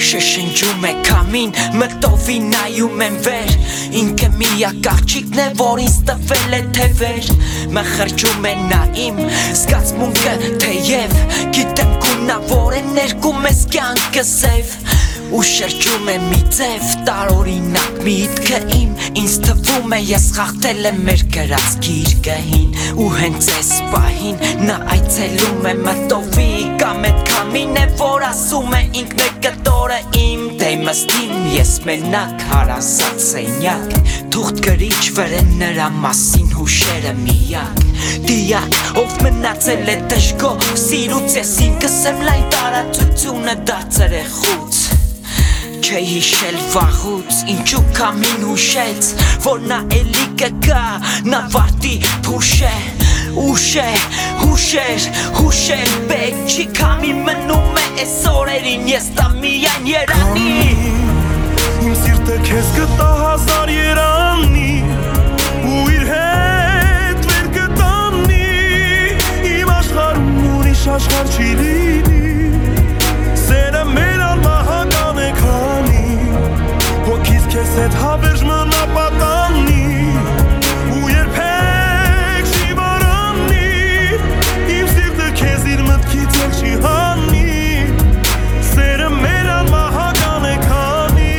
Շշնջում է քամին, մտովի նայում եմ վեր Ինքը միակ աղջիկն է, որ ինձ տվել է թևեր Մխրջում է նա իմ զգացմունքը թեև Գիտեմ գունավոր է ներկում ես կյանքը սև Ու շրջում է մի ձև տարօրինակ միտքը իմ Ինձ թվում է ես խախտել եմ մեր գրած գիրկը-հին Ու հենց այս պահին նա այցելում է մտովի Կամ էդ քամին է որ ասում է ինքն է կտորը իմ Դեմս իմ ես մենակ հարազատ սենյակ Թուղթ գրիչ վրեն նրա մասին հուշերը միակ Դիակ ով մնացել է դժգո սիրուց ես ինքս եմ լայն տարածությունը դարձել է խուց Չէ հիշել վաղուց, ինչու քամին հուշեց Որ նա էլի կգա, նա վարտի փուշ է Ուշ է, հուշեր, հուշել պետք չի Քամին մնում է այս օրերին, ես տա միայն երանի Իմ սիրտը քեզ գտա հազար երանի Ու իր հետ վեր կտանի Իմ աշխարհում ուրիշ աշխարհ չի լինի Սերը մեր անմահական է քանի Հոգիս քեզ հետ հավերժ մնա պատանի Ու երբեք չի մոռանի Իմ սիրտը քեզ իր մտքից էլ չի հանի Սերը մեր անմահական է քանի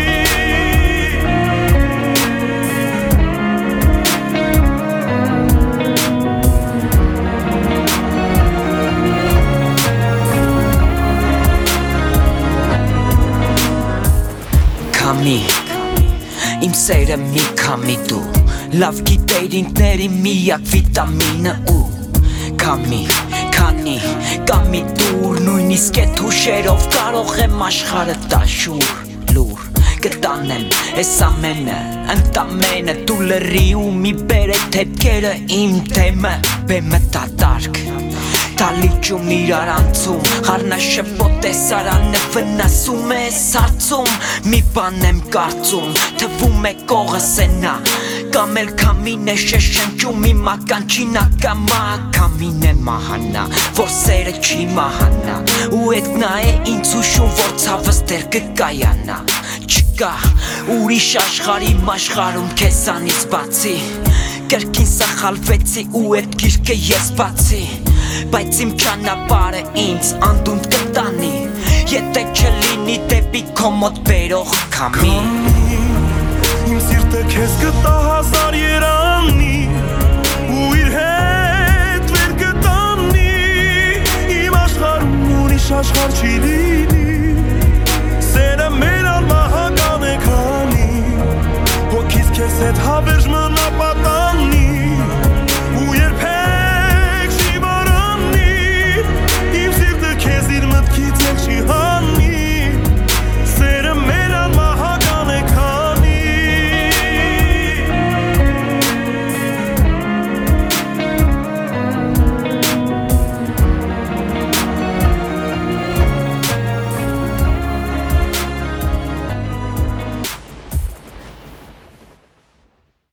Քամի, իմ սերը մի քամի դու Լավ գիտեր ինքների միակ վիտամինը ու Քամի, քանի, կամի դուր Նույնիսկ էդ հուշերով կարող եմ աշխարհը տաշուր Լուր, կտանեմ ես ամենը, ընդամենը Դու լրի ու մի բերետ հետքերը իմ դեմը Բեմը տատարկ Տալիճում իրար անցում Հարնաշպոտ տեսարանը վնասում ես հարցում Մի բան եմ կարծում Թվում է կողս է նա Կամ էլ քամին է շշնջում Իմ ականջին ակամա Քամին է մահանա Որ սերը չի մահանա Ու էդ նա է ինձ հուշում Որ ցավս դեր կկայանա Չկա ուրիշ աշխարհի աշխարհում քեզանից բացի Կրկին սխալվեցի ու էդ գիրկը ես բացի Բայց իմ ճանապարհը ինձ անդունդ կտանի Եթե չլինի դեպի քո մոտ բերող քամի Իմ սիրտը քեզ գտա հազար երանի Ու իր հետ վեր կտանի Իմ աշխարհում ուրիշ աշխարհ չի լինի